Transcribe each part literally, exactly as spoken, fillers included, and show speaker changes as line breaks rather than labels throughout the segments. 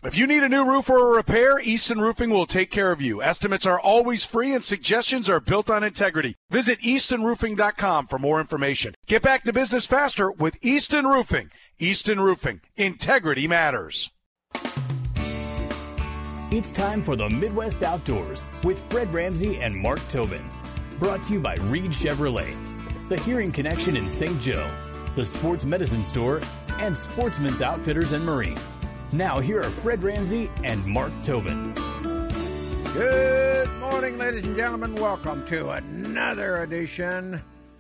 If you need a new roof or a repair, Easton Roofing will take care of you. Estimates are always free and suggestions are built on integrity. Visit easton roofing dot com for more information. Get back to business faster with Easton Roofing. Easton Roofing. Integrity matters.
It's time for the Midwest Outdoors with Fred Ramsey and Mark Tobin. Brought to you by Reed Chevrolet, the Hearing Connection in Saint Joe, the Sports Medicine Store, and Sportsman's Outfitters and Marine. Now, here are Fred Ramsey and Mark Tobin.
Good morning, ladies and gentlemen. Welcome to another edition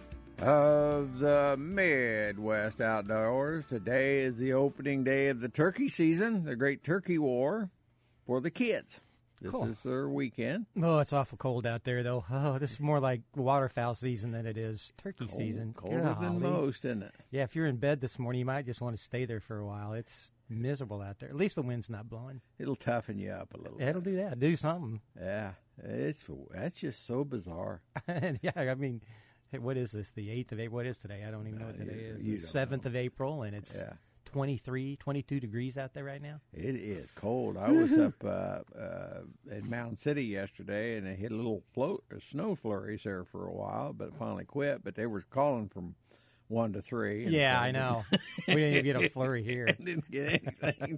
of the Midwest Outdoors. Today is the opening day of the turkey season, the Great Turkey War for the kids. This cool. is their weekend.
Oh, it's awful cold out there, though. Oh, this is more like waterfowl season than it is turkey
cold,
season.
Colder
Golly.
than most, isn't it?
Yeah, if you're in bed this morning, you might just want to stay there for a while. It's miserable out there. At least the wind's not blowing.
It'll toughen you up a little
It'll
bit.
do that. Do something.
Yeah, it's that's just so bizarre.
Yeah, I mean, hey, what is this? The eighth of April? What is today? I don't even know uh, what today
you,
is.
You
the seventh of April, and it's
yeah.
twenty-three, twenty-two degrees out there right now.
It is cold. I was up uh, uh, in Mountain City yesterday, and they hit a little float, or snow flurries there for a while, but finally quit. But they were calling from one to three.
Yeah, I know. We didn't even get a flurry here.
Didn't get anything.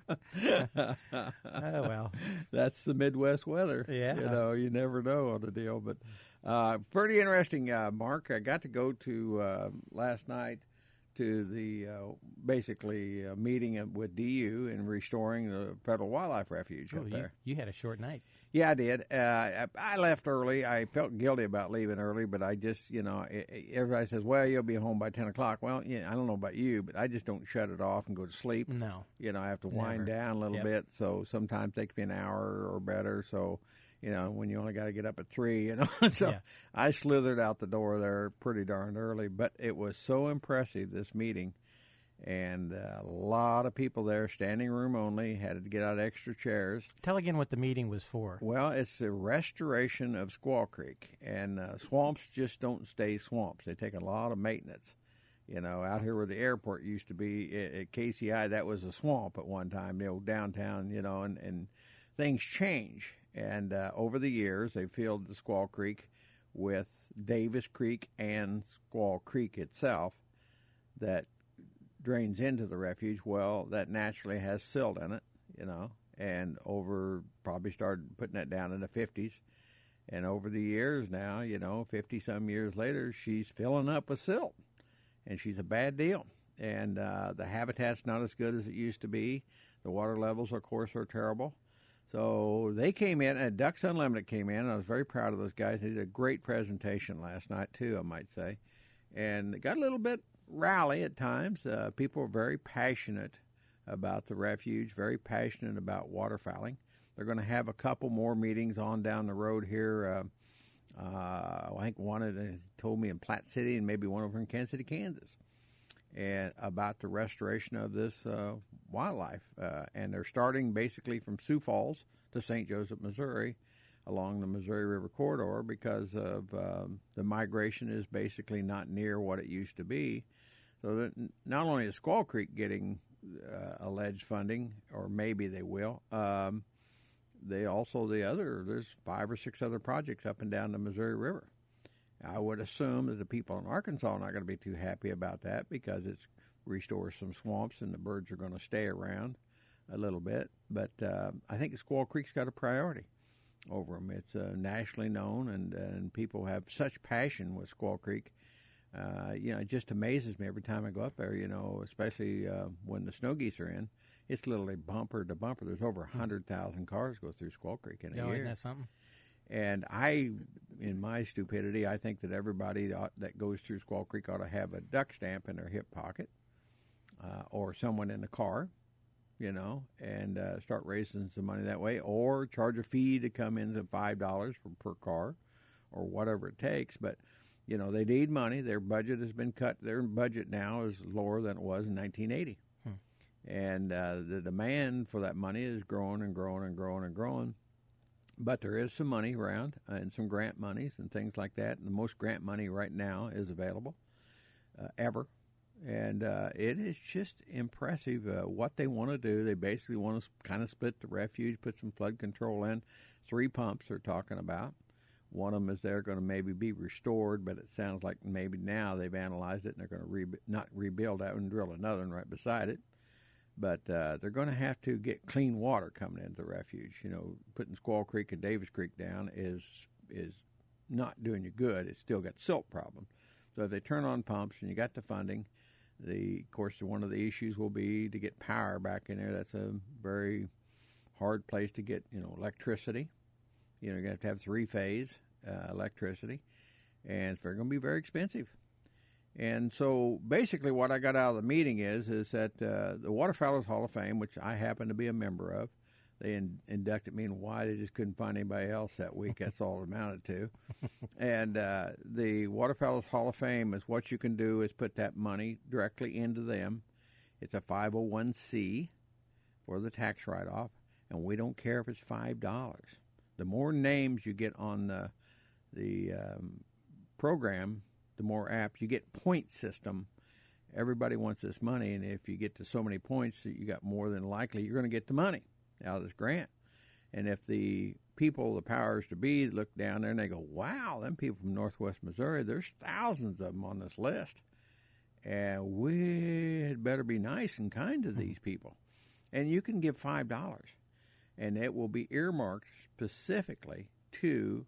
Oh, well.
That's the Midwest weather.
Yeah.
You know, you never know on the deal. But uh, pretty interesting, uh, Mark. I got to go to uh, last night to the uh, basically uh, meeting with D U in restoring the Federal Wildlife Refuge
oh,
up
you,
there.
You had a short night.
Yeah, I did. Uh, I left early. I felt guilty about leaving early, but I just, you know, everybody says, well, you'll be home by ten o'clock. Well, yeah, I don't know about you, but I just don't shut it off and go to sleep.
No.
You know, I have to wind
Never.
down a little
Yep.
bit, so sometimes it takes me an hour or better, so, you know, when you only got to get up at three, you know. So
yeah.
I slithered out the door there pretty darn early, but it was so impressive, this meeting. And uh, a lot of people there, standing room only, had to get out extra chairs.
Tell again what the meeting was for.
Well, it's the restoration of Squaw Creek. And uh, swamps just don't stay swamps. They take a lot of maintenance. You know, out here where the airport used to be at K C I, that was a swamp at one time, the old downtown, you know, and, and things change. And uh, over the years, they filled the Squaw Creek with Davis Creek and Squaw Creek itself that drains into the refuge. Well, that naturally has silt in it, you know, and over, probably started putting that down in the fifties. And over the years now, you know, fifty-some years later, she's filling up with silt, and she's a bad deal. And uh, the habitat's not as good as it used to be. The water levels, of course, are terrible. So they came in, and Ducks Unlimited came in, and I was very proud of those guys. They did a great presentation last night, too, I might say. And it got a little bit rally at times. Uh, people are very passionate about the refuge, very passionate about waterfowling. They're going to have a couple more meetings on down the road here. Uh, uh, I think one of them told me in Platte City and maybe one over in Kansas City, Kansas, and about the restoration of this uh, wildlife. Uh, and they're starting basically from Sioux Falls to Saint Joseph, Missouri, along the Missouri River corridor, because of um, the migration is basically not near what it used to be. So that not only is Squaw Creek getting uh, alleged funding, or maybe they will, um, they also, the other, there's five or six other projects up and down the Missouri River. I would assume that the people in Arkansas are not going to be too happy about that, because it restores some swamps and the birds are going to stay around a little bit. But uh, I think Squaw Creek's got a priority over them. It's uh, nationally known, and, and people have such passion with Squaw Creek. Uh, you know, it just amazes me every time I go up there, you know, especially uh, when the snow geese are in. It's literally bumper to bumper. There's over one hundred thousand cars go through Squaw Creek in a
Oh,
year.
isn't that something?
And I, in my stupidity, I think that everybody ought, that goes through Squaw Creek ought to have a duck stamp in their hip pocket, uh, or someone in the car, you know, and uh, start raising some money that way, or charge a fee to come in at five dollars for, per car, or whatever it takes. But, you know, they need money. Their budget has been cut. Their budget now is lower than it was in nineteen eighty. Hmm. And uh, the demand for that money is growing and growing and growing and growing. But there is some money around, uh, and some grant monies and things like that. And the most grant money right now is available uh, ever And uh, it is just impressive uh, what they want to do. They basically want to kind of split the refuge, put some flood control in. Three pumps they're talking about. One of them is they're going to maybe be restored, but it sounds like maybe now they've analyzed it and they're going to re- not rebuild that and drill another one right beside it. But uh, they're going to have to get clean water coming into the refuge. You know, putting Squaw Creek and Davis Creek down is is not doing you good. It's still got silt problems. So if they turn on pumps and you got the funding, the of course one of the issues will be to get power back in there. That's a very hard place to get, you know, electricity. You know, you're going to have to have three-phase uh, electricity, and it's going to be very expensive. And so basically what I got out of the meeting is is that uh, the Waterfowlers Hall of Fame, which I happen to be a member of, they in, inducted me, and why they just couldn't find anybody else that week. That's all it amounted to. And uh, the Waterfowlers Hall of Fame is what you can do is put that money directly into them. It's a five oh one c for the tax write-off, and we don't care if it's five dollars. The more names you get on the, the um, program, the more apt. You get point system. Everybody wants this money, and if you get to so many points, that you got more than likely you're going to get the money out of this grant. And if the people, the powers to be, look down there and they go, wow, them people from Northwest Missouri, there's thousands of them on this list, and we had better be nice and kind to these people. And you can give five dollars, and it will be earmarked specifically to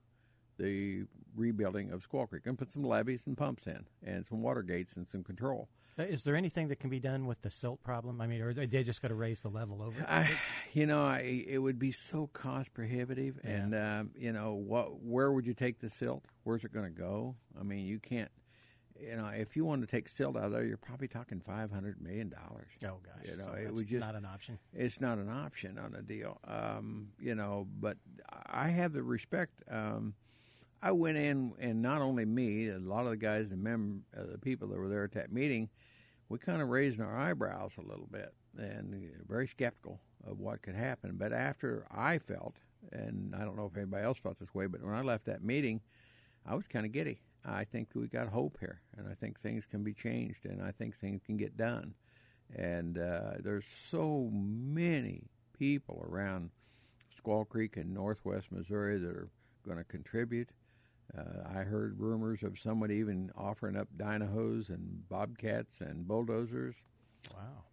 the rebuilding of Squaw Creek, and put some levees and pumps in, and some water gates and some control.
Is there anything that can be done with the silt problem? I mean, or are they just got to raise the level over it?
I, you know, I, it would be so cost prohibitive, yeah. and um, you know, what? Where would you take the silt? Where's it going to go? I mean, you can't. You know, if you want to take silt out of there, you're probably talking five hundred million dollars.
Oh gosh,
you know,
so
it would just
not an option.
It's not an option on a deal. Um, you know, but I have the respect. Um, I went in, and not only me, a lot of the guys and mem- uh, the people that were there at that meeting, we kind of raised our eyebrows a little bit and very skeptical of what could happen. But after I felt, and I don't know if anybody else felt this way, but when I left that meeting, I was kind of giddy. I think we got hope here, and I think things can be changed, and I think things can get done. And uh, there's so many people around Squaw Creek and Northwest Missouri that are going to contribute. Uh, I heard rumors of somebody even offering up dynamos and bobcats and bulldozers.
Wow.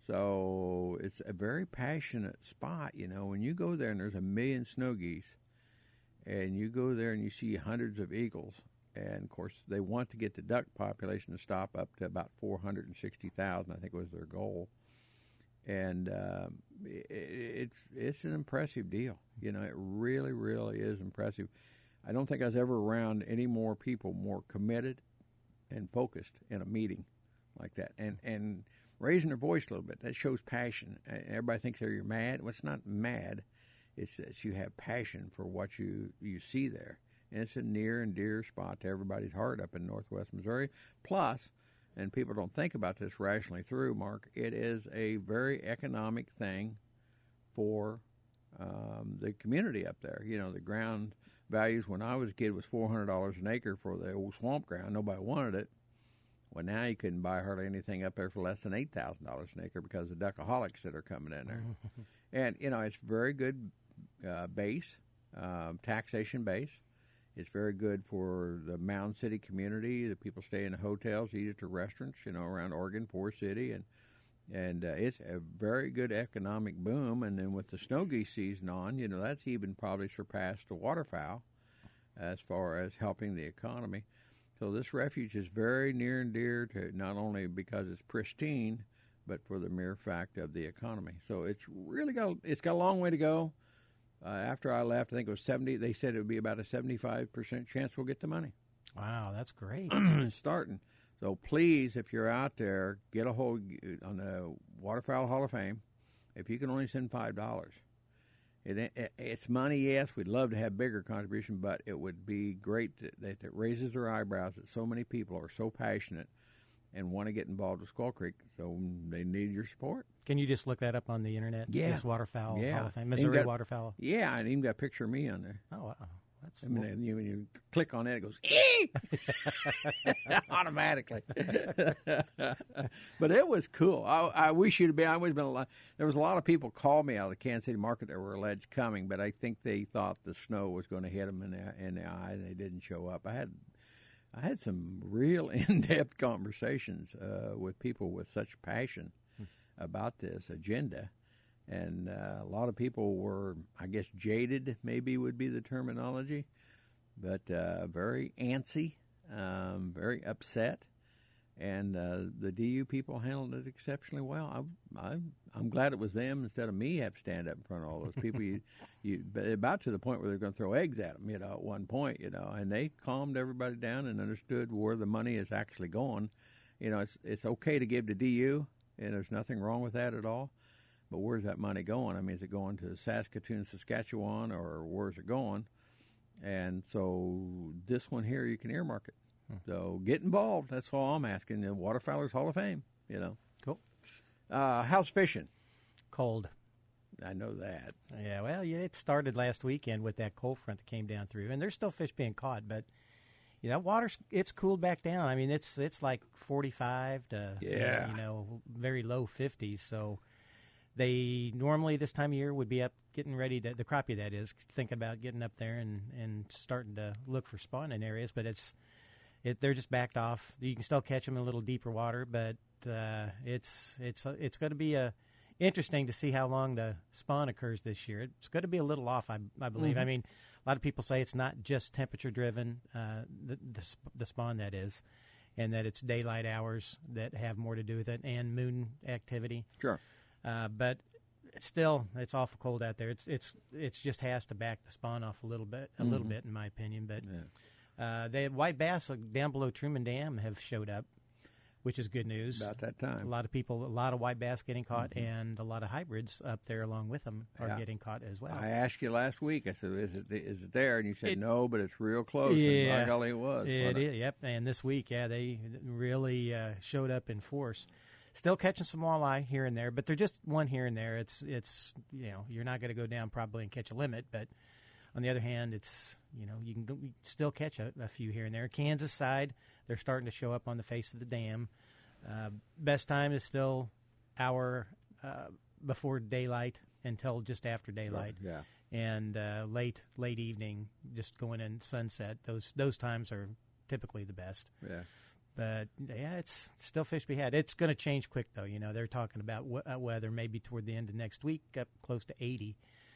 So it's a very passionate spot. You know, when you go there and there's a million snow geese, and you go there and you see hundreds of eagles, and, of course, they want to get the duck population to stop up to about four hundred sixty thousand, I think was their goal. And um, it, it's, it's an impressive deal. You know, it really, really is impressive. I don't think I was ever around any more people more committed and focused in a meeting like that. And and raising their voice a little bit, that shows passion. Everybody thinks that you're mad. Well, it's not mad. It's that you have passion for what you, you see there. And it's a near and dear spot to everybody's heart up in Northwest Missouri. Plus, and people don't think about this rationally through, Mark, it is a very economic thing for um, the community up there. You know, the ground values when I was a kid was four hundred dollars an acre for the old swamp ground. Nobody wanted it. Well, now you couldn't buy hardly anything up there for less than eight thousand dollars an acre because of the duckaholics that are coming in there. And, you know, it's very good uh, base, uh, taxation base. It's very good for the Mound City community. The people stay in the hotels, eat at the restaurants, you know, around Oregon, Forest City. And, and uh, it's a very good economic boom. And then with the snow geese season on, you know, that's even probably surpassed the waterfowl as far as helping the economy. So this refuge is very near and dear to not only because it's pristine, but for the mere fact of the economy. So it's really got, it's got a long way to go. Uh, after I left, I think it was seventy. They said it would be about a seventy-five percent chance we'll get the money.
Wow, that's great.
Starting. So please, if you're out there, get a hold on the Waterfowl Hall of Fame. If you can only send five dollars, it, it, it's money. Yes, we'd love to have bigger contribution, but it would be great that, that it raises their eyebrows that so many people are so passionate and want to get involved with Squaw Creek, so they need your support.
Can you just look that up on the internet?
Yeah.
This Waterfowl
yeah.
Hall of Fame, Missouri
got,
Waterfowl.
Yeah, and even got a picture of me on there.
Oh, wow. That's
I mean, and you, when you click on it, it goes ee! automatically. But it was cool. I, I wish you'd been. I always been a lot. There was a lot of people called me out of the Kansas City market that were alleged coming, but I think they thought the snow was going to hit them in the, in the eye, and they didn't show up. I had I had some real in-depth conversations uh, with people with such passion hmm. about this agenda. And uh, a lot of people were, I guess, jaded, maybe would be the terminology, but uh, very antsy, um, very upset. And uh, the D U people handled it exceptionally well. I, I, I'm glad it was them instead of me have to stand up in front of all those people. you, you, but about to the point where they're going to throw eggs at them, you know, at one point, you know. And they calmed everybody down and understood where the money is actually going. You know, it's it's okay to give to D U, and there's nothing wrong with that at all. But where's that money going? I mean, is it going to Saskatoon, Saskatchewan, or where's it going? And so this one here, you can earmark it. Hmm. So get involved. That's all I'm asking. The Waterfowlers Hall of Fame, you know.
Cool.
Uh, how's fishing?
Cold.
I know that.
Yeah, well, yeah, it started last weekend with that cold front that came down through. And there's still fish being caught, but, you know, water's, it's cooled back down. I mean, it's it's like forty-five to,
yeah.
you know, very low fifties, so... They normally this time of year would be up getting ready to, the crappie that is, thinking about getting up there and, and starting to look for spawning areas, but it's it they're just backed off. You can still catch them in a little deeper water, but uh, it's it's it's going to be a, interesting to see how long the spawn occurs this year. It's going to be a little off, I, I believe. Mm-hmm. I mean, a lot of people say it's not just temperature driven, uh, the, the the spawn that is, and that it's daylight hours that have more to do with it, and moon activity.
Sure.
Uh, but it's still, it's awful cold out there. It's it's it's just has to back the spawn off a little bit, a mm-hmm. little bit, in my opinion. But yeah. uh, the white bass down below Truman Dam have showed up, which is good news.
About that time,
a lot of people, a lot of white bass getting caught, mm-hmm. and a lot of hybrids up there along with them are yeah. getting caught as well.
I asked you last week. I said, "Is it is it there?" And you said,
it,
"No, but it's real close."
Yeah,
and by golly, it was.
It is. Yep. And this week, yeah, they really uh, showed up in force. Still catching some walleye here and there, but they're just one here and there. It's it's you know you're not going to go down probably and catch a limit, but on the other hand, it's you know you can go, you still catch a, a few here and there. Kansas side, they're starting to show up on the face of the dam. Uh, best time is still hour uh, before daylight until just after daylight.
Sure, yeah.
And uh, late late evening, just going in sunset. Those those times are typically the best.
Yeah.
But, yeah, it's still fish to be had. It's going to change quick, though. You know, they're talking about w- uh, weather maybe toward the end of next week, up close to eighty.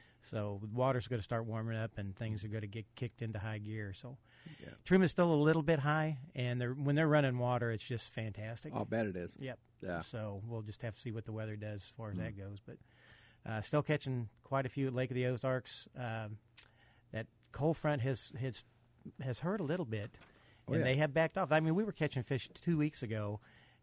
So the water's going to start warming up, and things are going to get kicked into high gear. So yeah. Truman's still a little bit high, and they're, when they're running water, it's just fantastic.
I'll bet it is.
Yep.
Yeah.
So we'll just have to see what the weather does as far as mm. that goes. But uh, still catching quite a few at Lake of the Ozarks. Um, that cold front has, has, has hurt a little bit.
Oh,
and
yeah.
they have backed off. I mean, we were catching fish two weeks ago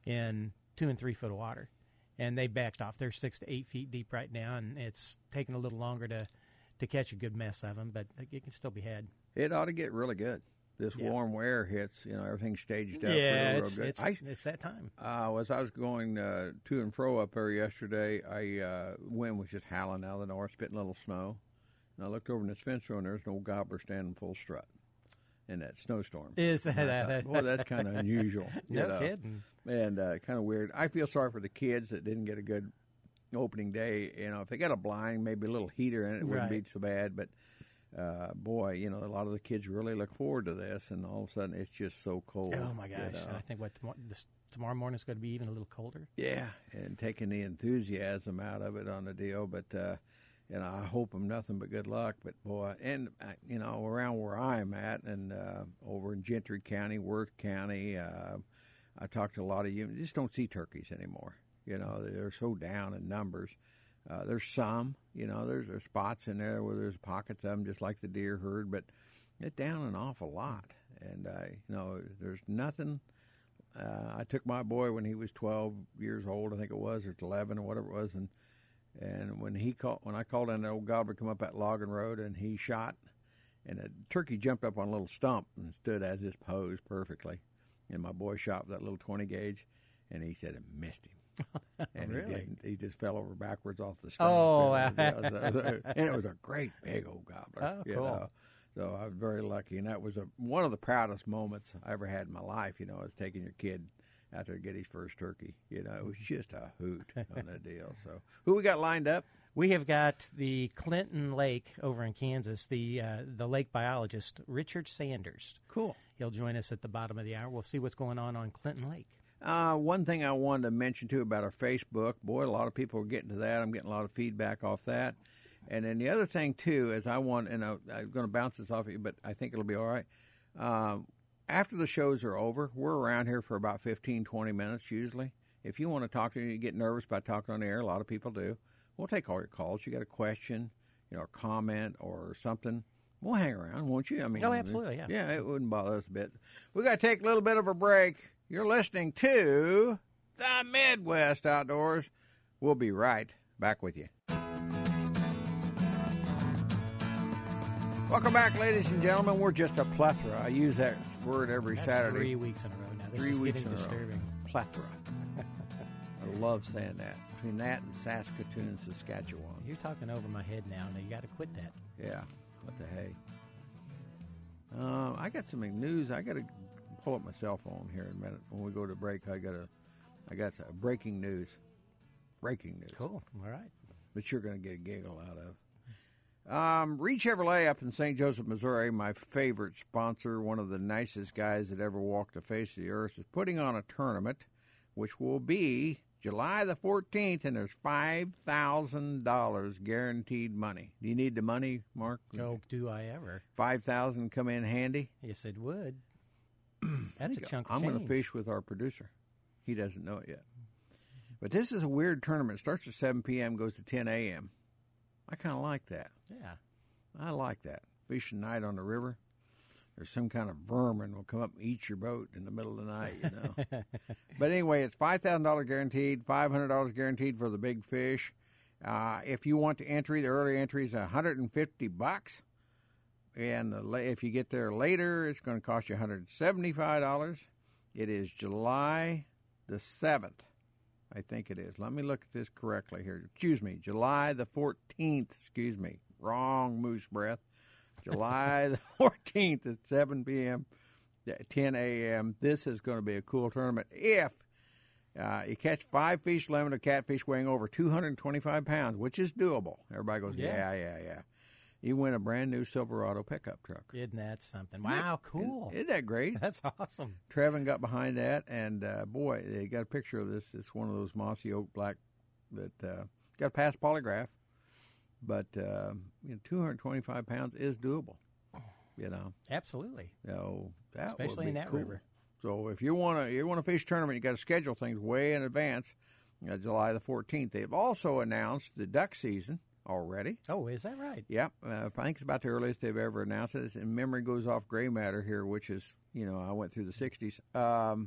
in two and three foot of water, and they backed off. They're six to eight feet deep right now, and it's taking a little longer to, to catch a good mess of them, but it can still be had.
It ought to get really good. This
yeah.
warm weather hits, you know, everything's staged up
yeah,
real,
it's,
real good.
It's,
I,
it's that time.
Uh, as I was going uh, to and fro up there yesterday, I uh, wind was just howling out of the north, spitting a little snow, and I looked over in this fence row, and there's an old gobbler standing full strut in that snowstorm.
Is that?
that Boy, that's kind of unusual.
No
you know?
kidding.
And uh, kind of weird. I feel sorry for the kids that didn't get a good opening day. You know, if they got a blind, maybe a little heater in it, it wouldn't
right.
be so bad. But, uh, boy, you know, a lot of the kids really look forward to this, and all of a sudden it's just so cold.
Oh, my gosh.
You know?
I think what tomorrow, this, tomorrow morning is going to be even a little colder.
Yeah, and taking the enthusiasm out of it on the deal. But, uh, you know, I hope them nothing but good luck. But, boy, and, uh, you know, around where I'm at and uh, over in Gentry County, Worth County, uh, I talked to a lot of you. You just don't see turkeys anymore. You know, they're so down in numbers. Uh, there's some, you know, there's, there's spots in there where there's pockets of them just like the deer herd, but it's down an awful lot. And, uh, you know, there's nothing. Uh, I took my boy when he was twelve years old, I think it was, or eleven or whatever it was, and And when he called, when I called in, the old gobbler come up that logging road, and he shot, and a turkey jumped up on a little stump and stood as his pose perfectly. And my boy shot with that little twenty gauge, and he said it missed him. And
really?
he didn't. He just fell over backwards off the stump.
Oh,
and, it was a, and it was a great big old gobbler.
Oh,
you
cool.
know. So I was very lucky, and that was a, one of the proudest moments I ever had in my life, you know, is taking your kid out there to get his first turkey. You know, it was just a hoot on that deal. So who we got lined up?
We have got the Clinton Lake over in Kansas, the uh, the lake biologist, Richard Sanders.
Cool.
He'll join us at the bottom of the hour. We'll see what's going on on Clinton Lake.
Uh, one thing I wanted to mention, too, about our Facebook. Boy, a lot of people are getting to that. I'm getting a lot of feedback off that. And then the other thing, too, is I want, and I, I'm going to bounce this off of you, but I think it'll be all right. Um, after the shows are over, we're around here for about fifteen, twenty minutes usually. If you want to talk to me, you get nervous about talking on the air. A lot of people do. We'll take all your calls. You got a question, you know, a comment or something. We'll hang around, won't you? I mean,
oh, absolutely, yeah.
Yeah, it wouldn't bother us a bit. We got to take a little bit of a break. You're listening to the Midwest Outdoors. We'll be right back with you. Welcome back, ladies and gentlemen. We're just a plethora. I use that word every
That's
Saturday.
Three weeks in a row now. This
Three
is
weeks
getting
in a row.
disturbing.
Plethora. I love saying that. Between that and Saskatoon and Saskatchewan.
You're talking over my head now. Now you got to quit that.
Yeah. What the hey? Uh, I got some news. I got to pull up my cell phone here in a minute. When we go to break, I got a, I got some breaking news. Breaking news.
Cool. All right.
But you're going to get a giggle out of. Um, Reed Chevrolet up in Saint Joseph, Missouri, my favorite sponsor, one of the nicest guys that ever walked the face of the earth, is putting on a tournament, which will be July the fourteenth, and there's five thousand dollars guaranteed money. Do you need the money, Mark?
Oh, do I ever?
five thousand dollars come in handy?
Yes, it would. That's a chunk of
I'm
change.
going to fish with our producer. He doesn't know it yet. But this is a weird tournament. It starts at seven p.m., goes to ten a.m. I kind of like that.
Yeah.
I like that. Fishing night on the river. There's some kind of vermin will come up and eat your boat in the middle of the night, you know. But anyway, it's five thousand dollars guaranteed, five hundred dollars guaranteed for the big fish. Uh, if you want to enter, the early entry is one hundred fifty bucks. And the, if you get there later, it's going to cost you one hundred seventy-five dollars. It is July the seventh. I think it is. Let me look at this correctly here. Excuse me, July the fourteenth. Excuse me. Wrong moose breath. July the fourteenth at seven p.m., ten a.m. This is going to be a cool tournament. If uh, you catch five fish limit of catfish weighing over two hundred twenty-five pounds, which is doable. Everybody goes, yeah,
Yeah.
yeah, yeah. You win a brand new Silverado pickup truck.
Isn't that something? Wow, cool.
Isn't that great?
That's awesome.
Trevin got behind that, and uh, boy, they got a picture of this. It's one of those mossy oak black that uh, got to pass polygraph, but uh, you know, two hundred twenty-five pounds is doable. You know,
Absolutely.
so that
Especially
would be
in that
cool.
river.
So if you want to, you want to fish tournament, you got to schedule things way in advance. Uh, July the fourteenth. They've also announced the duck season already.
Oh, is that right?
Yep, uh, I think it's about the earliest they've ever announced it. And memory goes off gray matter here, which is, you know, I went through the sixties. Um,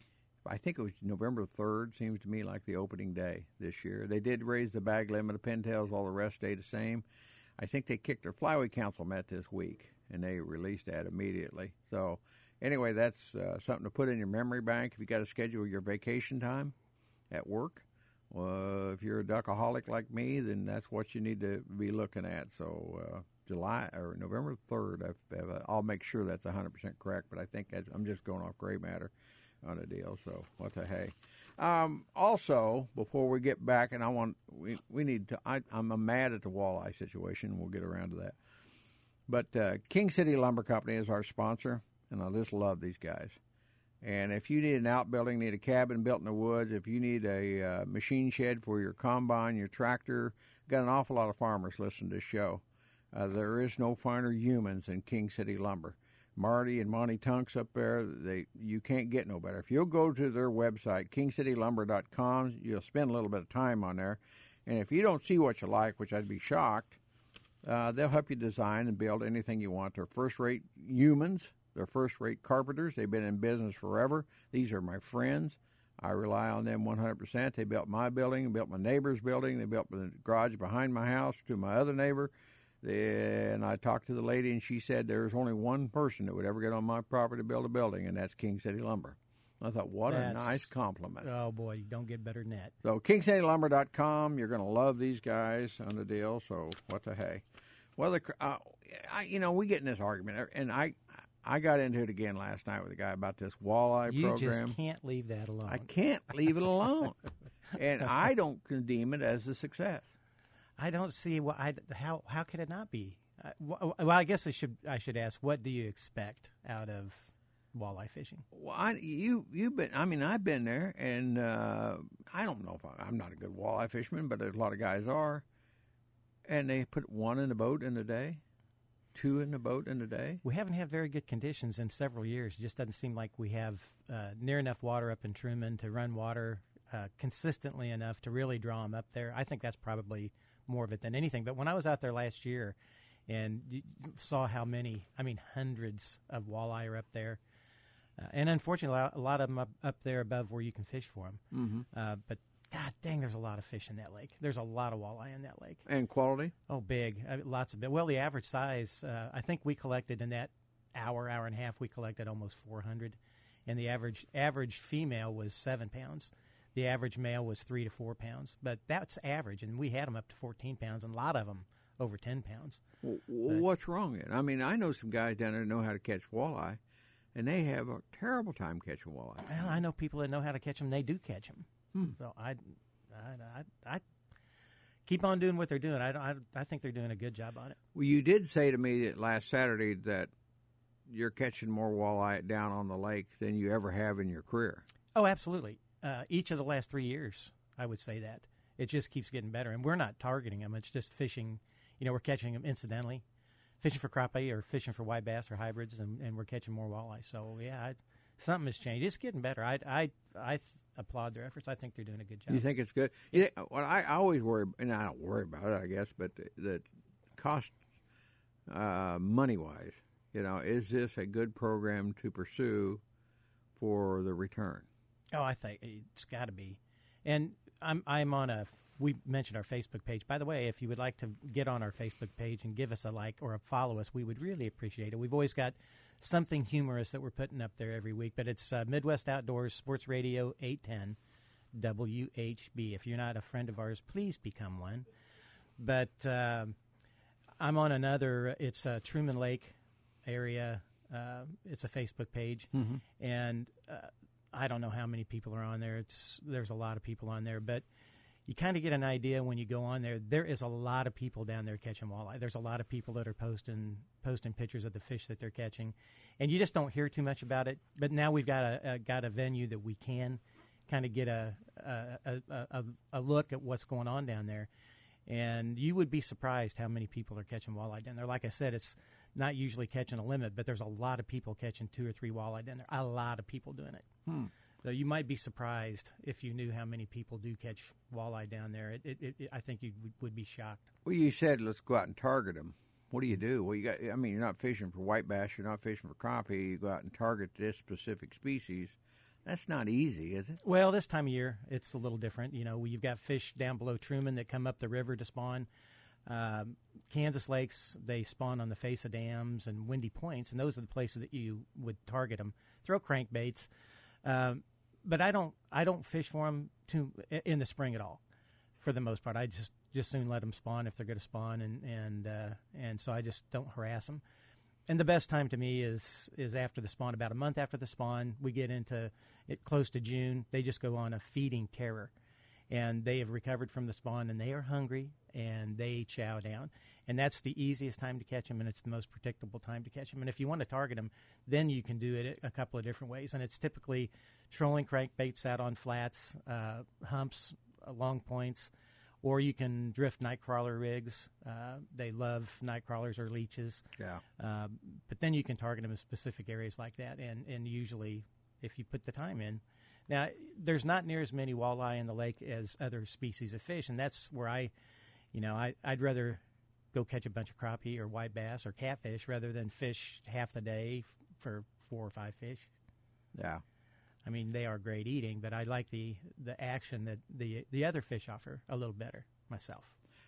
I think it was November third, seems to me like the opening day this year. They did raise the bag limit of pintails, all the rest stayed the same. I think they kicked their flyweight council met this week, and they released that immediately. So anyway, that's uh, something to put in your memory bank if you got to schedule your vacation time at work. Uh, if you're a duckaholic like me, then that's what you need to be looking at. So uh, July or November third, I've, I've, I'll make sure that's one hundred percent correct, but I think I'm just going off gray matter on a deal. So what the hey. Um, also, before we get back, and I want we we need to. I, I'm mad at the walleye situation. We'll get around to that. But uh, King City Lumber Company is our sponsor, and I just love these guys. And if you need an outbuilding, need a cabin built in the woods, if you need a uh, machine shed for your combine, your tractor, got an awful lot of farmers listening to this show. Uh, there is no finer humans than King City Lumber. Marty and Monty Tunks up there, they you can't get no better. If you'll go to their website, king city lumber dot com, you'll spend a little bit of time on there. And if you don't see what you like, which I'd be shocked, uh, they'll help you design and build anything you want. They're first-rate humans. They're first-rate carpenters. They've been in business forever. These are my friends. I rely on them one hundred percent. They built my building, built my neighbor's building. They built the garage behind my house to my other neighbor. And I talked to the lady, and she said there's only one person that would ever get on my property to build a building, and that's King City Lumber. I thought, what
That's,
a nice compliment.
Oh, boy, you don't get better than that.
So king city lumber dot com, you're going to love these guys on the deal, so what the hey. Well, the, uh, I, you know, we get in this argument, and I I got into it again last night with a guy about this walleye
you
program.
You just can't leave that alone.
I can't leave it alone. And I don't deem it as a success.
I don't see what I, how how could it not be? Uh, well, I guess I should I should ask, what do you expect out of walleye fishing?
Well, I, you you've been. I mean, I've been there, and uh, I don't know if I, I'm not a good walleye fisherman, but a lot of guys are. And they put one in the boat in a day, two in the boat in a day.
We haven't had very good conditions in several years. It just doesn't seem like we have uh, near enough water up in Truman to run water uh, consistently enough to really draw them up there. I think that's probably more of it than anything. But when I was out there last year and you saw how many, I mean, hundreds of walleye are up there. Uh, and unfortunately, a lot of them up, up there above where you can fish for them.
Mm-hmm.
Uh, but God dang, there's a lot of fish in that lake. There's a lot of walleye in that lake.
And quality?
Oh, big. Uh, lots of big. Well, the average size, uh, I think we collected in that hour, hour and a half, we collected almost four hundred. And the average average female was seven pounds. The average male was three to four pounds. But that's average, and we had them up to fourteen pounds, and a lot of them over ten pounds.
Well, but, what's wrong then? I mean, I know some guys down there that know how to catch walleye, and they have a terrible time catching walleye.
Well, I know people that know how to catch them. They do catch them.
Hmm.
So I, I, I, I keep on doing what they're doing. I, I, I think they're doing a good job on it.
Well, you did say to me that last Saturday that you're catching more walleye down on the lake than you ever have in your career.
Oh, absolutely. Uh, each of the last three years, I would say that. It just keeps getting better. And we're not targeting them. It's just fishing. You know, we're catching them incidentally, fishing for crappie or fishing for white bass or hybrids, and, and we're catching more walleye. So, yeah, I, something has changed. It's getting better. I, I, I th- applaud their efforts. I think they're doing a good job.
You think it's good? Yeah, well, I always worry, and I don't worry about it, I guess, but the, the cost uh, money-wise, you know, is this a good program to pursue for the return?
Oh, I think it's got to be. And I'm I'm on a, we mentioned our Facebook page. By the way, if you would like to get on our Facebook page and give us a like or a follow us, we would really appreciate it. We've always got something humorous that we're putting up there every week, but it's uh, Midwest Outdoors Sports Radio eight ten W H B. If you're not a friend of ours, please become one. But uh, I'm on another, it's uh, Truman Lake area. Uh, it's a Facebook page,
mm-hmm.
and uh, I don't know how many people are on there. It's there's a lot of people on there, but you kind of get an idea when you go on there. There is a lot of people down there catching walleye. There's a lot of people that are posting posting pictures of the fish that they're catching, and you just don't hear too much about it. But now we've got a, a got a venue that we can kind of get a a, a a a look at what's going on down there, and you would be surprised how many people are catching walleye down there. Like I said, it's not usually catching a limit, but there's a lot of people catching two or three walleye down there. A lot of people doing it.
Hmm.
So you might be surprised if you knew how many people do catch walleye down there. It, it, it, I think you would be shocked.
Well, you said let's go out and target them. What do you do? Well, you got. I mean, you're not fishing for white bass. You're not fishing for crappie. You go out and target this specific species. That's not easy, is it?
Well, this time of year, it's a little different. You know, you've got fish down below Truman that come up the river to spawn. Um, Kansas lakes, they spawn on the face of dams and windy points, and those are the places that you would target them. Throw crankbaits. Um, but I don't I don't fish for them too, in the spring at all, for the most part. I just, just soon let them spawn if they're going to spawn, and and uh, and so I just don't harass them. And the best time to me is is after the spawn, about a month after the spawn. We get into it close to June. They just go on a feeding terror, and they have recovered from the spawn, and they are hungry, and they chow down. And that's the easiest time to catch them, and it's the most predictable time to catch them. And if you want to target them, then you can do it a couple of different ways. And it's typically trolling crankbaits out on flats, uh, humps, uh, long points, or you can drift night crawler rigs. Uh, they love night crawlers or leeches.
Yeah.
Uh, but then you can target them in specific areas like that, and, and usually if you put the time in. Now, there's not near as many walleye in the lake as other species of fish, and that's where I, you know, I, I'd rather go catch a bunch of crappie or white bass or catfish rather than fish half the day f- for four or five fish.
Yeah.
I mean, they are great eating, but I like the, the action that the the other fish offer a little better myself.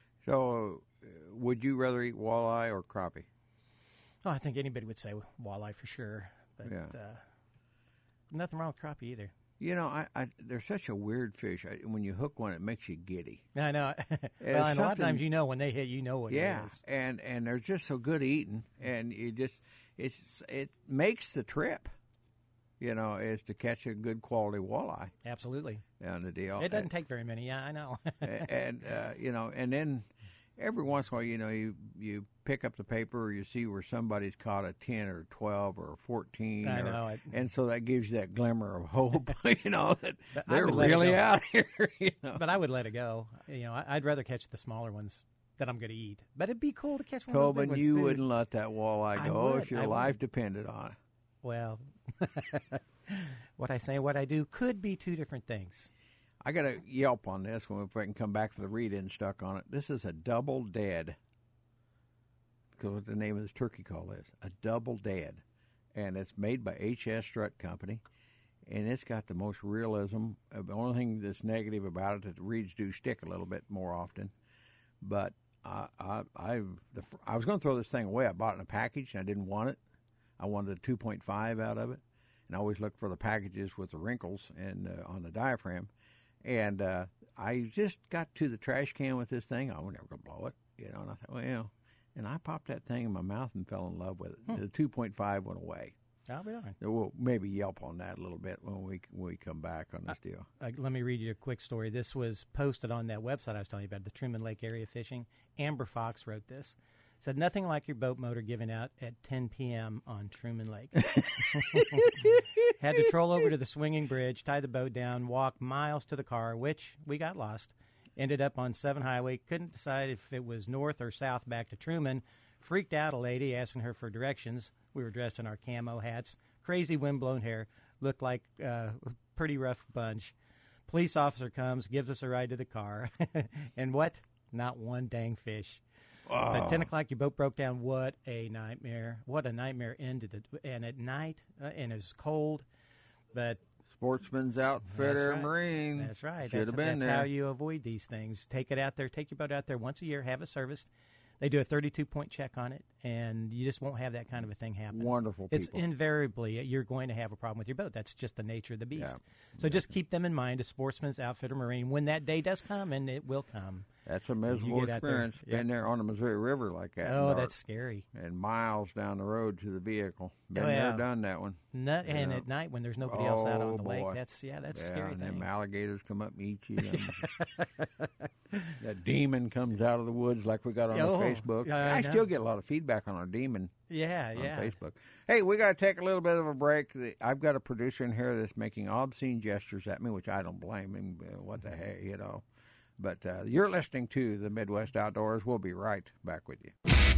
So, uh, would you rather eat walleye or crappie?
Oh, I think anybody would say walleye for sure, but
Yeah.
uh, nothing wrong with crappie either.
You know, I, I they're such a weird fish. I, when you hook one, it makes you giddy.
I know. Well, and a lot of times you know when they hit, you know what
yeah,
it is.
Yeah, and and they're just so good eating, and you just it's it makes the trip. You know, is to catch a good quality walleye.
Absolutely.
On the deal.
It doesn't
and,
take very many. Yeah, I know.
and uh, you know, and then every once in a while, you know, you you pick up the paper or you see where somebody's caught a ten or twelve or fourteen.
I
or,
know. It,
and so that gives you that glimmer of hope, you know, that
but
they're really out here. You know?
But I would let it go. You know, I, I'd rather catch the smaller ones that I'm going to eat. But it'd be cool to catch one
Tobin,
of those big ones,
you
too.
wouldn't let that walleye
I
go
would,
if your
I
life
would.
depended on it.
Well, what I say and what I do could be two different things.
I got to yelp on this when if I can come back for the read-in stuck on it. This is a double dead. Because what the name of this turkey call is. A double dead. And it's made by H S Strut Company. And it's got the most realism. The only thing that's negative about it is the reeds do stick a little bit more often. But I, I, I've, the, I was going to throw this thing away. I bought it in a package and I didn't want it. I wanted a two point five out of it. And I always look for the packages with the wrinkles and uh, on the diaphragm. And uh, I just got to the trash can with this thing. I was never going to blow it, you know. And I thought, well, you know. And I popped that thing in my mouth and fell in love with it. Hmm. The two point five went away.
I'll be darned.
We'll maybe yelp on that a little bit when we when we come back on this deal.
Uh, let me read you a quick story. This was posted on that website I was telling you about, the Truman Lake Area Fishing. Amber Fox wrote this. Said, nothing like your boat motor giving out at ten p.m. on Truman Lake. Had to troll over to the swinging bridge, tie the boat down, walk miles to the car, which we got lost. Ended up on seven Highway. Couldn't decide if it was north or south back to Truman. Freaked out a lady, asking her for directions. We were dressed in our camo hats. Crazy wind-blown hair. Looked like a pretty rough bunch. Police officer comes, gives us a ride to the car. And what? Not one dang fish.
Oh.
At ten o'clock, your boat broke down. What a nightmare. What a nightmare ended it. And at night, uh, and it was cold, but...
Sportsman's Outfitter
right.
Marine.
That's right.
Should
that's
have been
that's
there.
how you avoid these things. Take it out there. Take your boat out there once a year. Have it serviced. They do a thirty-two point check on it, and you just won't have that kind of a thing happen.
Wonderful people.
It's invariably, you're going to have a problem with your boat. That's just the nature of the beast.
Yeah.
So yeah. just keep them in mind, a Sportsman's Outfitter Marine, when that day does come, and it will come.
That's a miserable experience.
There.
Been
yep.
there on the Missouri River like that.
Oh, that's scary.
And miles down the road to the vehicle. Been
oh,
there,
yeah.
done that one.
Not, and
know.
At night when there's nobody
oh,
else out on the
boy.
lake, that's yeah, that's
yeah,
a scary
and
thing.
them alligators come up and eat you. That demon comes out of the woods like we got on
oh,
the Facebook.
Uh,
I, I
no.
still get a lot of feedback on our demon.
Yeah,
on
yeah.
Facebook. Hey, we got to take a little bit of a break. I've got a producer in here that's making obscene gestures at me, which I don't blame him. What the heck, you know. But uh, you're listening to the Midwest Outdoors. We'll be right back with you.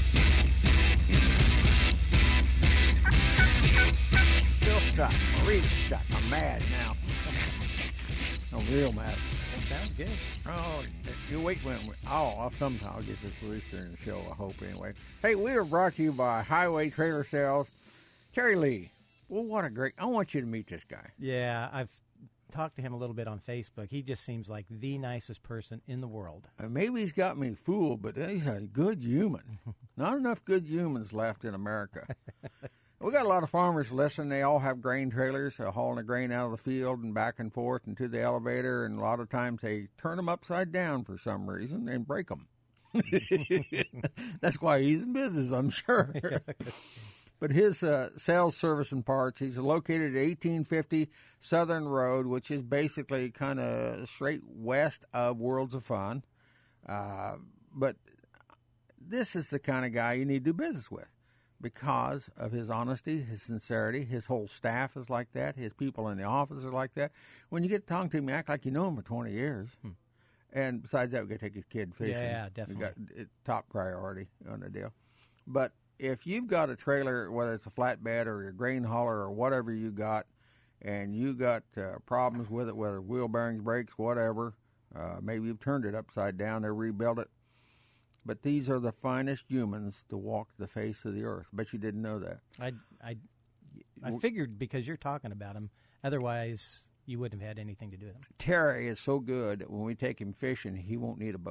Still stuck. Marie's stuck. I'm mad now. I'm real mad.
That sounds good.
Oh, you wait when we, oh, sometime I'll get this loose during the show, I hope, anyway. Hey, we are brought to you by Highway Trailer Sales. Terry Lee. Well, what a great, I want you to meet this guy.
Yeah, I've talked to him a little bit on Facebook. He just seems like the nicest person in the world.
Uh, maybe he's got me fooled, but he's a good human. Not enough good humans left in America. We got a lot of farmers listening. They all have grain trailers, uh, hauling the grain out of the field and back and forth and to the elevator, and a lot of times they turn them upside down for some reason and break them. That's why he's in business, I'm sure. But his uh, sales, service, and parts, he's located at eighteen fifty Southern Road, which is basically kind of straight west of Worlds of Fun. Uh, but this is the kind of guy you need to do business with because of his honesty, his sincerity. His whole staff is like that. His people in the office are like that. When you get talking to him, you act like you know him for twenty years. Hmm. And besides that, we got to take his kid fishing.
Yeah, definitely.
We got it, top priority on the deal. But if you've got a trailer, whether it's a flatbed or a grain hauler or whatever you got, and you got uh, problems with it, whether wheel bearings, brakes, whatever, uh, maybe you've turned it upside down or rebuilt it. But these are the finest humans to walk the face of the earth. Bet you didn't know that.
I, I, I figured because you're talking about him. Otherwise, you wouldn't have had anything to do with him.
Terry is so good that when we take him fishing, he won't need a boat.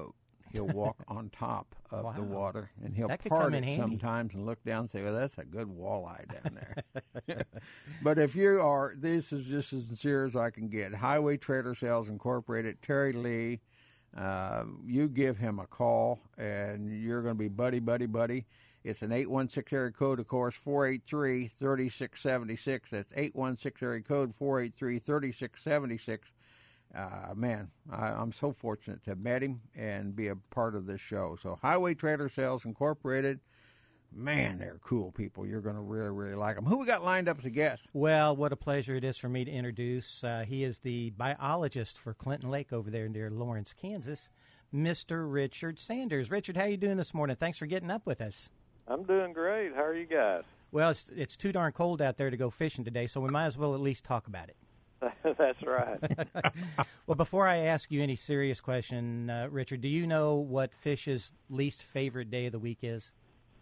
He'll walk on top of
Wow.
the water, and he'll
That could
part
come in
it
handy.
sometimes and look down and say, well, that's a good walleye down there. But if you are, this is just as sincere as I can get. Highway Trailer Sales Incorporated, Terry Lee, uh, you give him a call, and you're going to be buddy, buddy, buddy. It's an eight one six area code, of course, four eight three, three six seven six. That's eight one six area code, four eight three, three six seven six. Uh, man, I, I'm so fortunate to have met him and be a part of this show. So Highway Trailer Sales Incorporated, man, they're cool people. You're going to really, really like them. Who we got lined up as a guest?
Well, what a pleasure it is for me to introduce. Uh, he is the biologist for Clinton Lake over there near Lawrence, Kansas, Mister Richard Sanders. Richard, how you doing this morning? Thanks for getting up with us.
I'm doing great. How are you guys?
Well, it's, it's too darn cold out there to go fishing today, so we might as well at least talk about it.
That's right.
Well, before I ask you any serious question, uh, Richard, do you know what fish's least favorite day of the week is?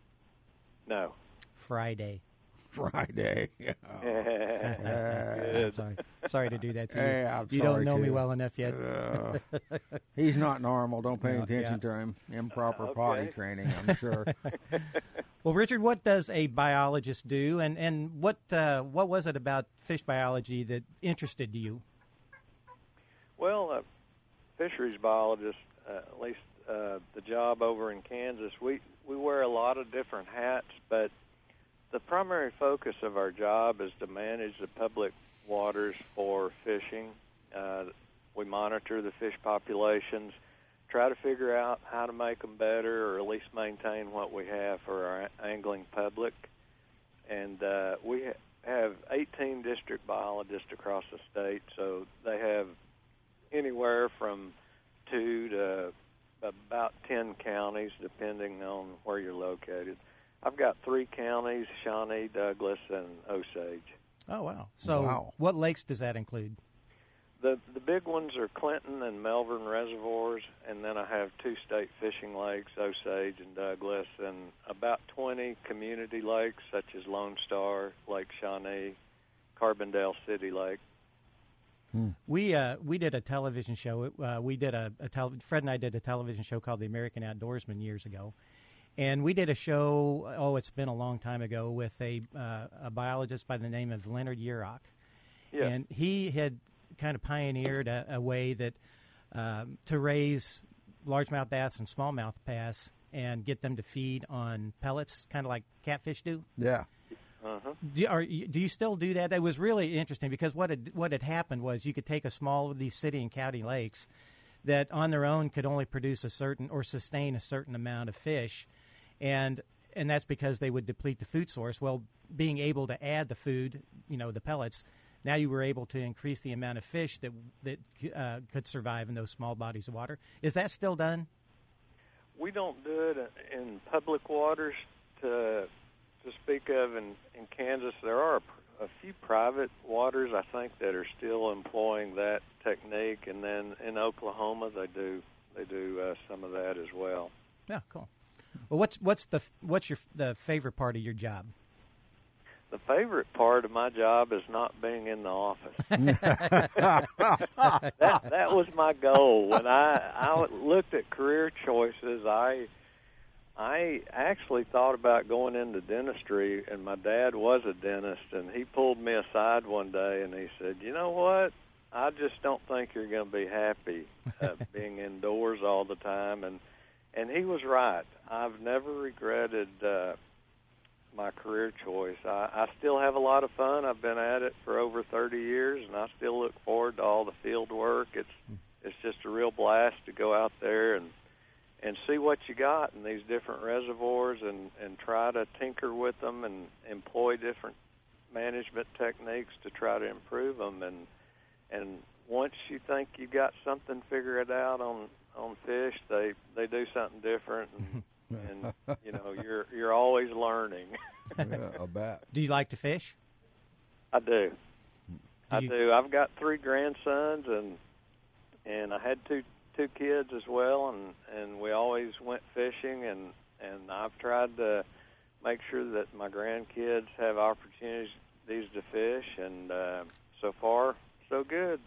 No.
Friday.
Friday. Oh.
I'm sorry. Sorry to do that to you.
Hey, I'm
you
sorry
don't know
too.
me well enough yet.
Uh, he's not normal. Don't pay
No,
attention
yeah.
to him. Improper
Okay.
potty training, I'm sure.
Well, Richard, what does a biologist do, and and what uh, what was it about fish biology that interested you?
Well, uh, fisheries biologist, uh, at least uh, the job over in Kansas, we, we wear a lot of different hats, but the primary focus of our job is to manage the public waters for fishing. Uh, we monitor the fish populations, try to figure out how to make them better or at least maintain what we have for our angling public. And uh, we ha- have eighteen district biologists across the state, so they have anywhere from two to about ten counties, depending on where you're located. I've got three counties, Shawnee, Douglas, and Osage.
Oh, wow. So
Wow.
what lakes does that include?
The the big ones are Clinton and Melbourne reservoirs, and then I have two state fishing lakes, Osage and Douglas, and about twenty community lakes such as Lone Star, Lake Shawnee, Carbondale City Lake.
We uh, we did a television show. Uh, we did a, a tele- Fred and I did a television show called The American Outdoorsman years ago, and we did a show. Oh, it's been a long time ago with a uh, a biologist by the name of Leonard Yurok,
Yeah.
and he had kind of pioneered a, a way that um, to raise largemouth bass and smallmouth bass and get them to feed on pellets, kind of like catfish do.
Yeah.
Uh-huh.
Do you, are, you- do you still do that? That was really interesting because what had, what had happened was you could take a small of these city and county lakes that on their own could only produce a certain or sustain a certain amount of fish, and and that's because they would deplete the food source. Well, being able to add the food, you know, the pellets, now you were able to increase the amount of fish that that uh, could survive in those small bodies of water. Is that still done?
We don't do it in public waters to to speak of in, in Kansas. There are a, a few private waters, I think, that are still employing that technique, and then in Oklahoma they do they do uh, some of that as well.
Yeah, cool. Well, what's what's the what's your the favorite part of your job?
The favorite part of my job is not being in the office. that that was my goal when I I looked at career choices. I I actually thought about going into dentistry, and my dad was a dentist, and he pulled me aside one day and he said, "You know what? I just don't think you're going to be happy uh, being indoors all the time." And and he was right. I've never regretted uh, my career choice. I, I still have a lot of fun. I've been at it for over thirty years, and I still look forward to all the field work. It's it's just a real blast to go out there and and see what you got in these different reservoirs and, and try to tinker with them and employ different management techniques to try to improve them. And and once you think you got something figured out on, on fish, they, they do something different, and, and you know you're you're always learning.
Yeah, I bet.
Do you like to fish?
I do. I
you-
do. I've got three grandsons, and and I had two two kids as well, and, and we always went fishing, and, and I've tried to make sure that my grandkids have opportunities to fish, and uh, so far, so good. They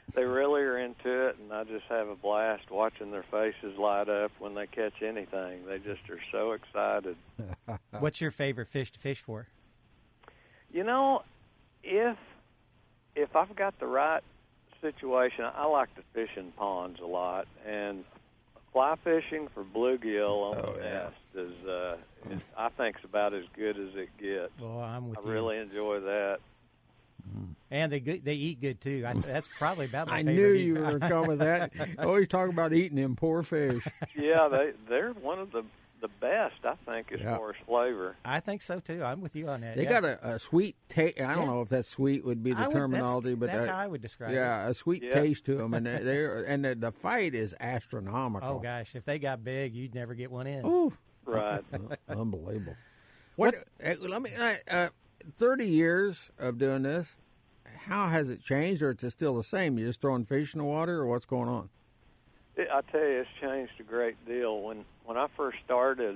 they really are into it, and I just have a blast watching their faces light up when they catch anything. They just are so excited.
What's your favorite fish to fish for?
You know, if if I've got the right situation, I like to fish in ponds a lot, and fly fishing for bluegill on
Oh,
the
yeah.
nest is, uh, is, I think, is about as good as it gets.
Well, I'm with
I
you.
really enjoy that.
And they good, they eat good too. I, that's probably about my
I
favorite.
knew
eat-
you were going to come with that. Always talk about eating them poor fish.
Yeah, they they're one of the the best, I think, as
Yeah.
far as flavor.
I think so too. I'm with you on that.
They
yeah.
got a, a sweet taste. I don't
Yeah.
know if that sweet would be the
I would- that's-
terminology, but
that's
uh,
how I would describe it.
yeah, a sweet
Yeah.
taste to them, and they- they're and the, the fight is astronomical.
Oh gosh, if they got big, you'd never get one in.
Ooh,
Right.
unbelievable. What? uh, let me. Uh, uh, Thirty years of doing this. How has it changed, or is it still the same? You just throwing fish in the water, or what's going on?
It, I tell you, it's changed a great deal. When when I first started,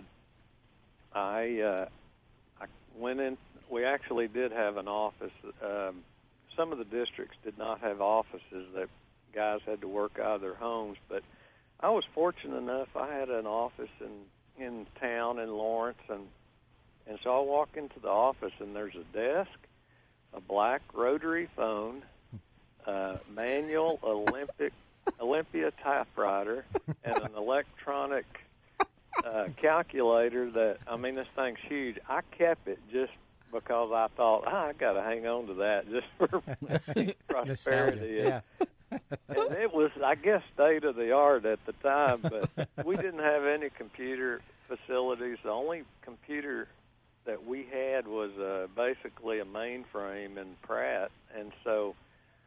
I uh, I went in. We actually did have an office. Um, some of the districts did not have offices that guys had to work out of their homes, but I was fortunate enough. I had an office in in town in Lawrence, and and so I walk into the office, and there's a desk, a black rotary phone, uh, manual Olympic Olympia typewriter, and an electronic uh, calculator. That I mean, this thing's huge. I kept it just because I thought, ah, I got to hang on to that just for prosperity.
Nostalgia. Yeah.
And it was, I guess, state of the art at the time, but we didn't have any computer facilities. The only computer that we had was uh, basically a mainframe in Pratt, and so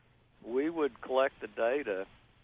we would collect the data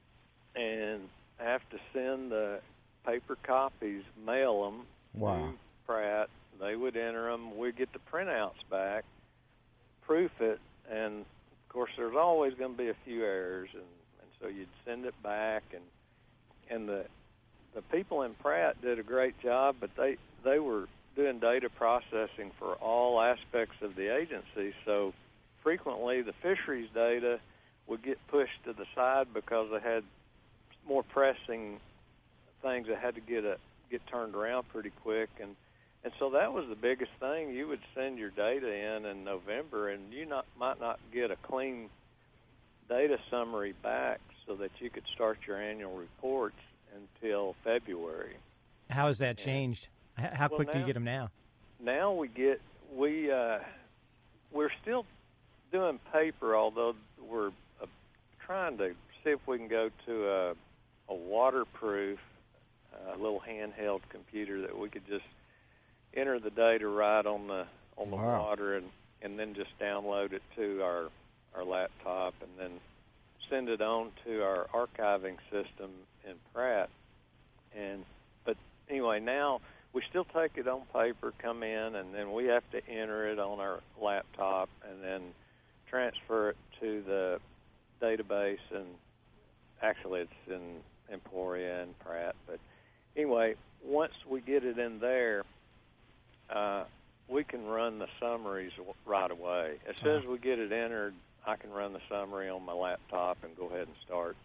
and have to send the paper copies, mail them
Wow.
to Pratt. They would enter them. We'd get the printouts back, proof it, and of course there's always going to be a few errors, and, and so you'd send it back, and and the the people in Pratt did a great job, but they they were doing data processing for all aspects of the agency, so frequently the fisheries data would get pushed to the side because they had more pressing things that had to get a, get turned around pretty quick, and and so that was the biggest thing. You would send your data in in November, and you not might not get a clean data summary back so that you could start your annual reports until February.
How has that changed? H- How
Well,
quick do you
now-
get them now?
Now we get we uh, we're still doing paper, although we're uh, trying to see if we can go to a, a waterproof, uh, little handheld computer that we could just enter the data right on the on the
Wow.
water, and, and then just download it to our our laptop, and then send it on to our archiving system in Pratt. And but anyway, now we still take it on paper, come in, and then we have to enter it on our laptop, and then transfer it to the database. And actually, it's in Emporia and Pratt. But anyway, once we get it in there, uh, we can run the summaries right away. As soon as we get it entered, I can run the summary on my laptop and go ahead and start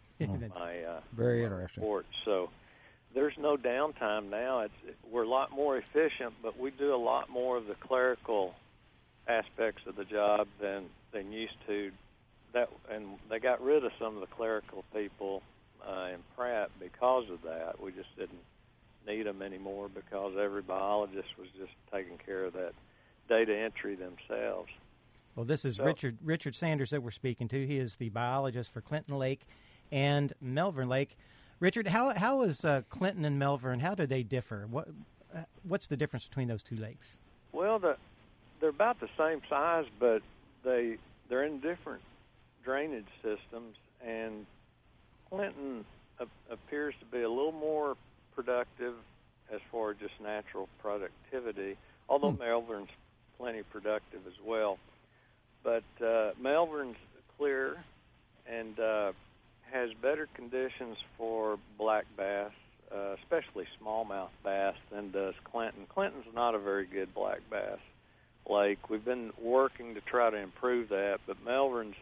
my, uh,
Very
my
interesting.
report. So there's no downtime now. It's we're a lot more efficient, but we do a lot more of the clerical aspects of the job than than used to. That and they got rid of some of the clerical people uh, in Pratt because of that. We just didn't need them anymore because every biologist was just taking care of that data entry themselves.
Well, this is
So-
Richard Richard Sanders that we're speaking to. He is the biologist for Clinton Lake and Melbourne Lake. Richard, how how is uh, Clinton and Melbourne? How do they differ? What uh, what's the difference between those two lakes?
Well, the, they're about the same size, but they they're in different drainage systems, and Clinton a- appears to be a little more productive as far as just natural productivity, although
Hmm.
Melbourne's plenty productive as well. But uh, Melbourne's clear and uh, has better conditions for black bass, uh, especially smallmouth bass, than does Clinton. Clinton's not a very good black bass lake. We've been working to try to improve that, but Melbourne's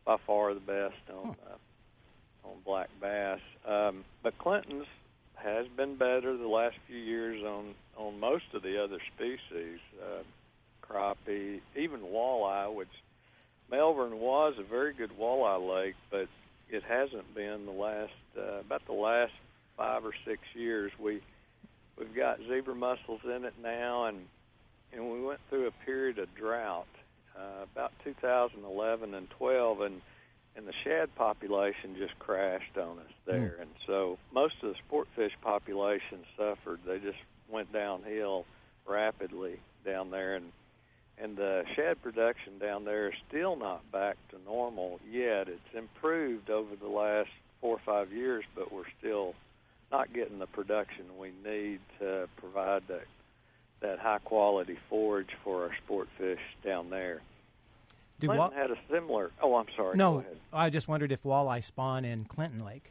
by far the best on uh, on black bass. Um, but Clinton's has been better the last few years on, on most of the other species, uh, crappie, even walleye, which Melbourne was a very good walleye lake, but it hasn't been the last, uh, about the last five or six years. We, we've got zebra mussels in it now, and, and we went through a period of drought, uh, about two thousand eleven and twelve, and and the shad population just crashed on us there. Mm. And so most of the sport fish population suffered. They just went downhill rapidly down there. And and the shad production down there is still not back to normal yet. It's improved over the last four or five years, but we're still not getting the production we need to provide that, that high-quality forage for our sport fish down there.
Do
Clinton
wa-
had a similar. Oh, I'm sorry.
No,
Go ahead.
I just wondered if walleye spawn in Clinton Lake.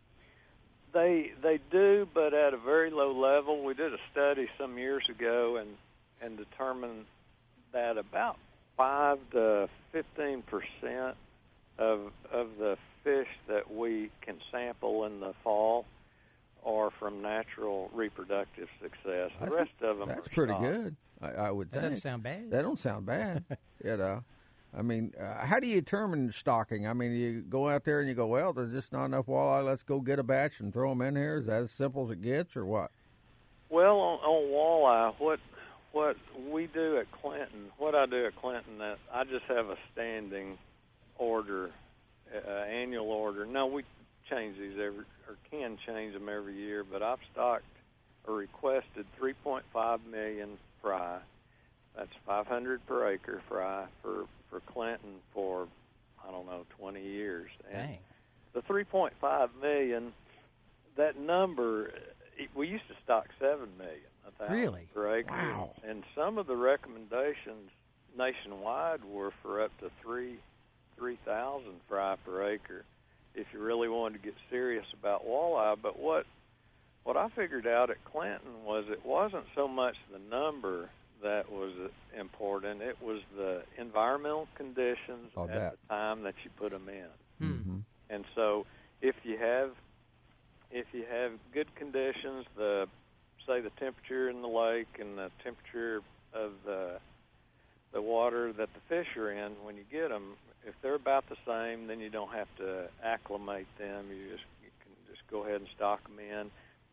They they do, but at a very low level. We did a study some years ago and and determined that about five to fifteen percent of of the fish that we can sample in the fall are from natural reproductive success. The
That's,
rest of them
that's
are
pretty
stock.
good. I, I would
That
think.
doesn't sound bad.
That don't sound bad. you know, I mean, uh, how do you determine stocking? I mean, you go out there and you go, well, there's just not enough walleye. Let's go get a batch and throw them in here. Is that as simple as it gets, or what?
Well, on, on walleye, what what we do at Clinton, what I do at Clinton, that I just have a standing order, uh, annual order. No, we change these every, or can change them every year, but I've stocked or requested three point five million fry. That's five hundred per acre fry for, for Clinton for, I don't know, twenty years. And
Dang.
the three point five million, that number, we used to stock seven million.
Really?
Per acre.
Wow.
And some of the recommendations nationwide were for up to three three thousand fry per acre if you really wanted to get serious about walleye. But what what I figured out at Clinton was it wasn't so much the number that was important. It was the environmental conditions
I'll
at
bet.
the time that you put them in.
Mm-hmm.
And so if you have if you have good conditions, the say the temperature in the lake and the temperature of the the water that the fish are in when you get them, if they're about the same, then you don't have to acclimate them. You just you can just go ahead and stock them in.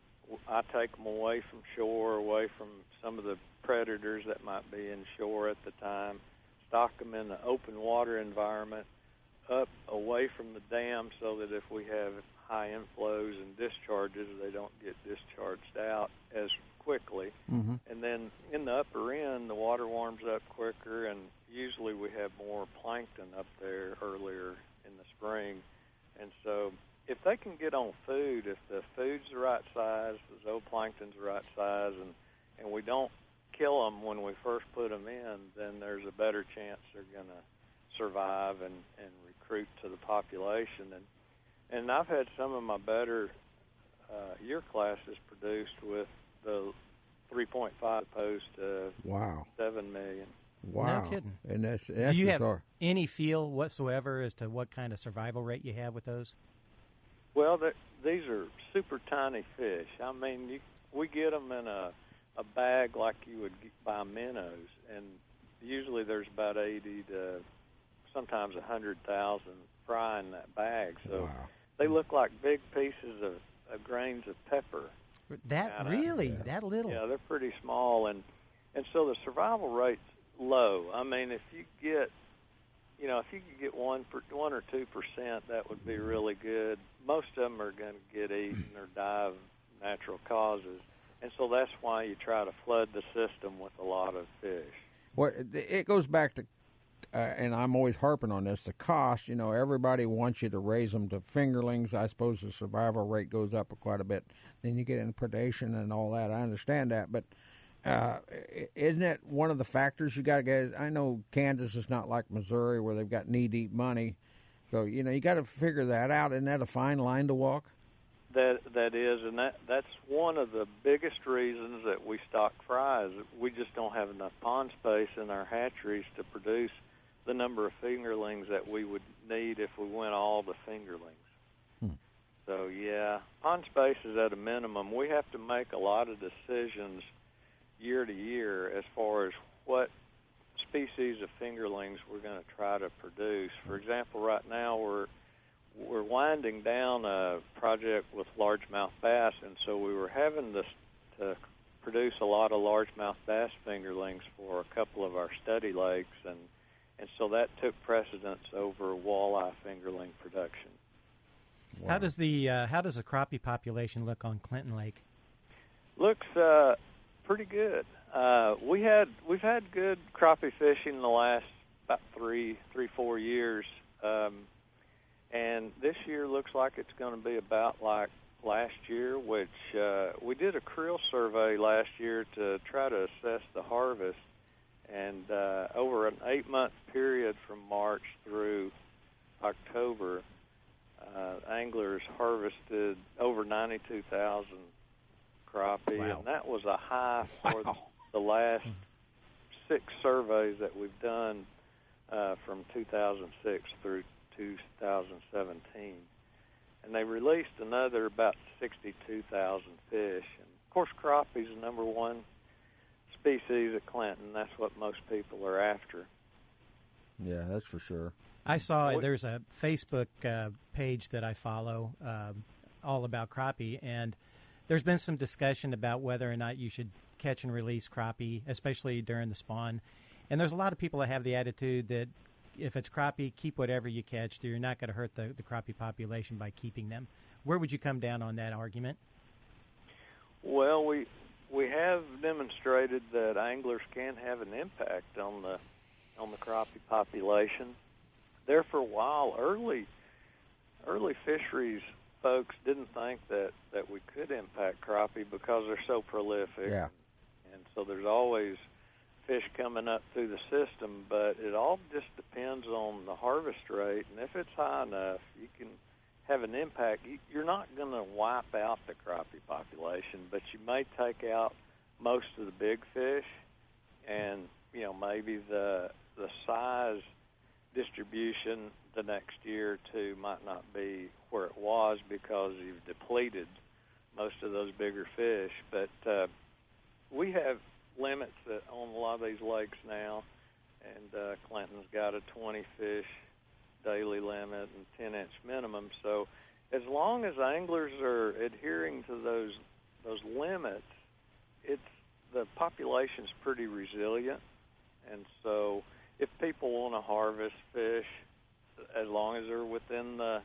I take them away from shore, away from some of the predators that might be in shore at the time, stock them in an open water environment, up away from the dam so that if we have high inflows and discharges, they don't get discharged out as quickly.
Mm-hmm.
And then in the upper end, the water warms up quicker, and usually we have more plankton up there earlier in the spring. And so if they can get on food, if the food's the right size, the zooplankton's the right size, and, and we don't kill them when we first put them in, then there's a better chance they're going to survive and, and recruit to the population. And and I've had some of my better uh, year classes produced with the three point five opposed to
Wow.
seven million.
Wow.
No kidding.
And that's, that's
Do you have
bizarre.
any feel whatsoever as to what kind of survival rate you have with those?
Well, these are super tiny fish. I mean, you, we get them in a, a bag like you would buy minnows, and usually there's about eighty to sometimes one hundred thousand fry in that bag. So
Wow.
they look like big pieces of, of grains of pepper.
That
Kinda.
really?
Yeah.
That little?
Yeah, they're pretty small, and and so the survival rate's low. I mean, if you get, you know, if you could get one per, one or two percent, that would be really good. Most of them are going to get eaten or die of natural causes, and so that's why you try to flood the system with a lot of fish.
What it goes back to, uh, and I'm always harping on this, the cost. You know, everybody wants you to raise them to fingerlings. I suppose the survival rate goes up quite a bit. Then you get into predation and all that. I understand that, but uh, isn't it one of the factors you got to get? I know Kansas is not like Missouri where they've got knee-deep money, so you know you got to figure that out. Isn't that a fine line to walk?
That that is, and that that's one of the biggest reasons that we stock fries. We just don't have enough pond space in our hatcheries to produce the number of fingerlings that we would need if we went all to fingerlings. Hmm. So, yeah, pond space is at a minimum. We have to make a lot of decisions year to year as far as what species of fingerlings we're going to try to produce. For example, right now we're we're winding down a project with largemouth bass, and so we were having to, to produce a lot of largemouth bass fingerlings for a couple of our study lakes, and and so that took precedence over walleye fingerling production.
Wow. How does the uh, how does the crappie population look on Clinton Lake?
Looks uh, pretty good. Uh, we had we've had good crappie fishing in the last about three three four years, um, and this year looks like it's going to be about like last year. Which uh, we did a creel survey last year to try to assess the harvest, and uh, over an eight month period from March through October, uh, anglers harvested over ninety-two thousand crappie,
wow.
and that was a high for
wow.
the last six surveys that we've done uh, from two thousand six through two thousand seventeen. And they released another about sixty-two thousand fish. And of course, crappie is the number one species at Clinton. That's what most people are after.
Yeah, that's for sure.
I saw there's a Facebook uh, page that I follow uh, all about crappie, and there's been some discussion about whether or not you should catch and release crappie, especially during the spawn. And there's a lot of people that have the attitude that if it's crappie, keep whatever you catch. You're not going to hurt the, the crappie population by keeping them. Where would you come down on that argument?
Well, we we have demonstrated that anglers can have an impact on the on the crappie population. There for a while, early early fisheries folks didn't think that, that we could impact crappie because they're so prolific.
Yeah.
And so there's always fish coming up through the system, but it all just depends on the harvest rate. And if it's high enough, you can have an impact. You're not going to wipe out the crappie population, but you may take out most of the big fish, and, you know, maybe the the size distribution the next year or two might not be where it was because you've depleted most of those bigger fish. But uh, we have limits that on a lot of these lakes now, and uh, Clinton's got a twenty fish daily limit and ten inch minimum. So as long as anglers are adhering to those those limits, it's the population's pretty resilient. And so if people want to harvest fish, as long as they're within the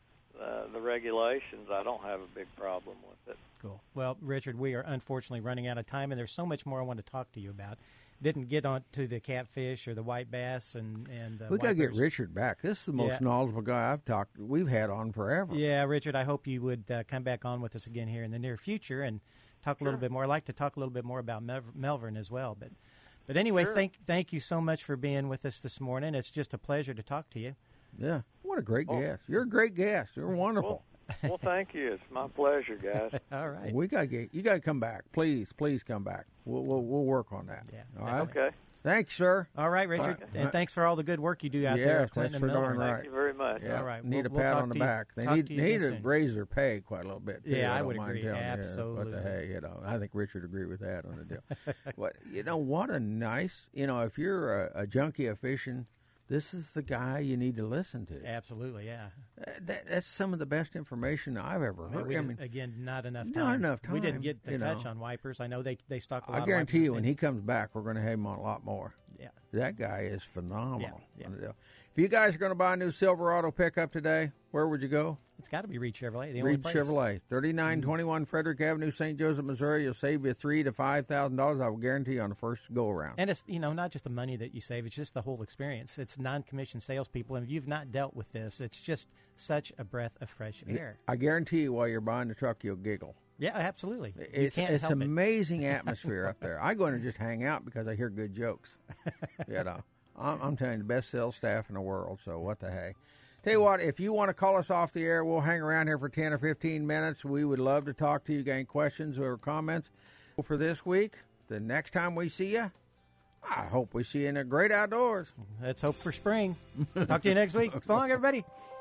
uh, the regulations, I don't have a big problem with it.
Cool. Well, Richard, we are unfortunately running out of time, and there's so much more I want to talk to you about. Didn't get on to the catfish or the white bass and and uh,
we got to get
wipers.
Richard back. This is the most
Yeah.
knowledgeable guy I've talked we've had on forever.
Yeah, Richard, I hope you would uh, come back on with us again here in the near future and talk a little bit more. I'd like to talk a little bit more about Mel- Melbourne as well, but but anyway,
Sure.
thank thank you so much for being with us this morning. It's just a pleasure to talk to you.
Yeah. What a great
Oh.
guest. You're a great guest. You're wonderful.
Well, well, thank you. It's my pleasure, guys.
All right.
We got to get you got to come back. Please, please come back. We'll we'll, we'll work on that.
Yeah.
All right.
Okay.
Thanks, sir.
All right, Richard,
All right.
and thanks for all the good work you do out
Yes,
there at
that's
Clinton
for
and
darn
Melbourne.
right.
Thank you very much.
Yeah.
All right.
Need
We'll-
a
we'll
pat
talk
on the
to you-
back. They
talk
need
to you
need
again
to
soon.
raise their pay quite a little bit. Too.
Yeah, I
don't
would
mind
agree.
telling you.
Absolutely.
What the hey, you know, I think Richard agreed with that on the deal. What you know, what a nice, you know, if you're a, a junkie of fishing, this is the guy you need to listen to.
Absolutely, yeah.
Uh, That, that's some of the best information I've ever
Well,
heard.
we
I
did-
mean,
again, not enough time.
Not enough
We didn't
time,
get the
you
touch
know.
on wipers. I know they they stock a lot
I
of
guarantee
wipers
you, when
and
he
things.
comes back, we're going to have him on a lot more.
Yeah.
That guy is phenomenal.
Yeah,
on the deal. If you guys are going to buy a new Silverado pickup today, where would you go?
It's got to be Reed Chevrolet. The only
Reed
place.
Chevrolet, thirty-nine twenty-one Frederick Avenue, Saint Joseph, Missouri. You'll save you three to five thousand dollars. I will guarantee you on the first go around.
And it's, you know, not just the money that you save, it's just the whole experience. It's non-commissioned salespeople, and if you've not dealt with this, it's just such a breath of fresh air.
I guarantee you, while you're buying the truck, you'll giggle.
Yeah, absolutely. You
It's
can't
it's
help it.
amazing atmosphere up there. I go in and just hang out because I hear good jokes. You know, I'm, I'm telling you, the best sales staff in the world. So what the hey? Tell you what, if you want to call us off the air, we'll hang around here for ten or fifteen minutes. We would love to talk to you. Got any questions or comments for this week? The next time we see you, I hope we see you in the great outdoors.
Let's hope for spring. Talk to you next week. So long, everybody.